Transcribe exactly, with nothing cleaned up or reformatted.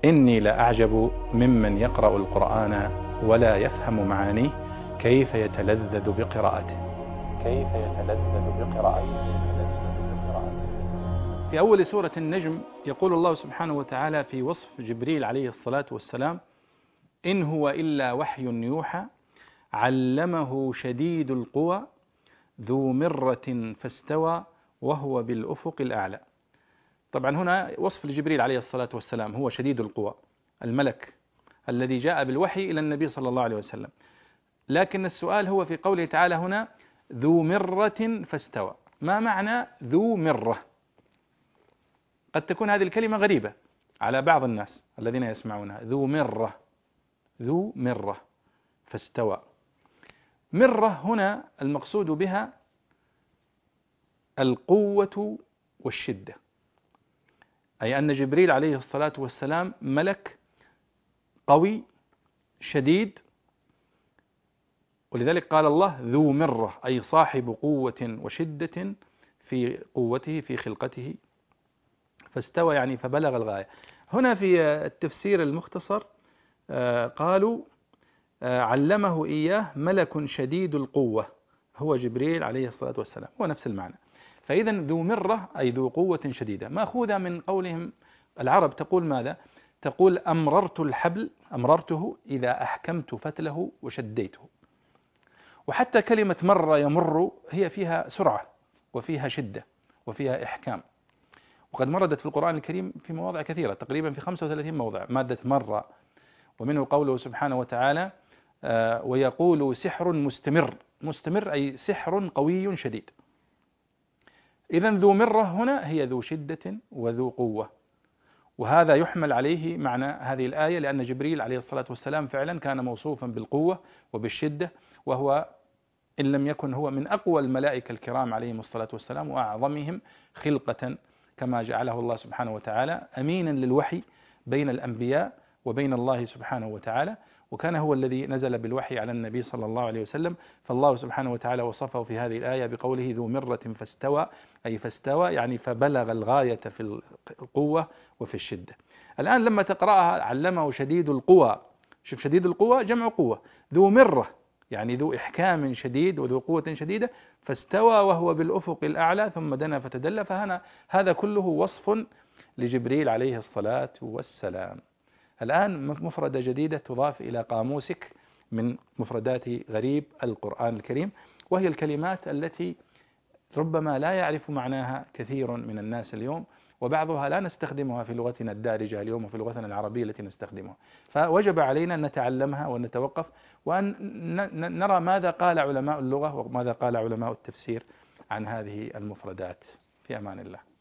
إني لأعجب ممن يقرأ القرآن ولا يفهم معانيه كيف يتلذذ بقراءته كيف يتلذذ بقراءته في أول سورة النجم يقول الله سبحانه وتعالى في وصف جبريل عليه الصلاة والسلام: إن هو إلا وحي يوحى علمه شديد القوى ذو مرة فاستوى وهو بالأفق الأعلى. طبعا هنا وصف لجبريل عليه الصلاة والسلام، هو شديد القوى، الملك الذي جاء بالوحي إلى النبي صلى الله عليه وسلم. لكن السؤال هو في قوله تعالى هنا ذو مرة فاستوى. ما معنى ذو مرة؟ قد تكون هذه الكلمة غريبة على بعض الناس الذين يسمعونها. ذو مرة، ذو مرة فاستوى. مرة هنا المقصود بها القوة والشدة، أي أن جبريل عليه الصلاة والسلام ملك قوي شديد، ولذلك قال الله ذو مرة، أي صاحب قوة وشدة في قوته في خلقته. فاستوى يعني فبلغ الغاية. هنا في التفسير المختصر قالوا علمه إياه ملك شديد القوة، هو جبريل عليه الصلاة والسلام، هو نفس المعنى. فإذا ذو مرة أي ذو قوة شديدة، مأخوذة من قولهم العرب تقول ماذا؟ تقول أمررت الحبل، أمررته إذا أحكمت فتله وشديته. وحتى كلمة مر يمر هي فيها سرعة وفيها شدة وفيها إحكام، وقد مردت في القرآن الكريم في مواضع كثيرة، تقريبا في خمسة وثلاثين موضع مادة مرة. ومنه قوله سبحانه وتعالى آه ويقول سحر مستمر، مستمر أي سحر قوي شديد. إذن ذو مرة هنا هي ذو شدة وذو قوة، وهذا يحمل عليه معنى هذه الآية، لأن جبريل عليه الصلاة والسلام فعلا كان موصوفا بالقوة وبالشدة، وهو إن لم يكن هو من أقوى الملائكة الكرام عليهم الصلاة والسلام وأعظمهم خلقة، كما جعله الله سبحانه وتعالى أمينا للوحي بين الأنبياء وبين الله سبحانه وتعالى، وكان هو الذي نزل بالوحي على النبي صلى الله عليه وسلم. فالله سبحانه وتعالى وصفه في هذه الآية بقوله ذو مرة فاستوى، أي فاستوى يعني فبلغ الغاية في القوة وفي الشدة. الآن لما تقرأها علمه شديد القوى، شوف شديد القوى جمع قوة، ذو مرة يعني ذو إحكام شديد وذو قوة شديدة، فاستوى وهو بالأفق الأعلى ثم دنا فتدلى. فهنا هذا كله وصف لجبريل عليه الصلاة والسلام. الآن مفردة جديدة تضاف إلى قاموسك من مفردات غريب القرآن الكريم، وهي الكلمات التي ربما لا يعرف معناها كثير من الناس اليوم، وبعضها لا نستخدمها في لغتنا الدارجة اليوم وفي لغتنا العربية التي نستخدمها. فوجب علينا أن نتعلمها وأن نتوقف وأن نرى ماذا قال علماء اللغة وماذا قال علماء التفسير عن هذه المفردات. في أمان الله.